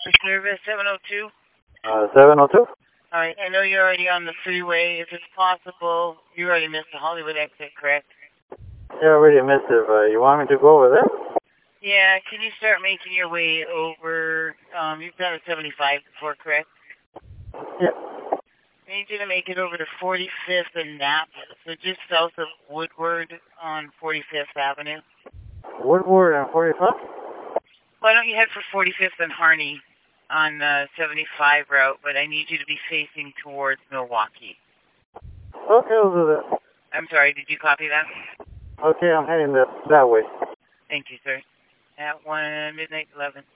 For service 702. 702? Alright, I know you're already on the freeway. If it's possible, you already missed the Hollywood exit, correct? Yeah, I already missed it, but you want me to go over there? Yeah, can you start making your way over, you've done a 75 before, correct? Yeah. I need you to make it over to 45th and Knapp, so just south of Woodward on 45th Avenue. Woodward and 45? Why don't you head for 45th and Harney on 75 route, but I need you to be facing towards Milwaukee. Okay, I'll do that. I'm sorry, did you copy that? Okay, I'm heading that way. Thank you, sir. At 1 midnight 11.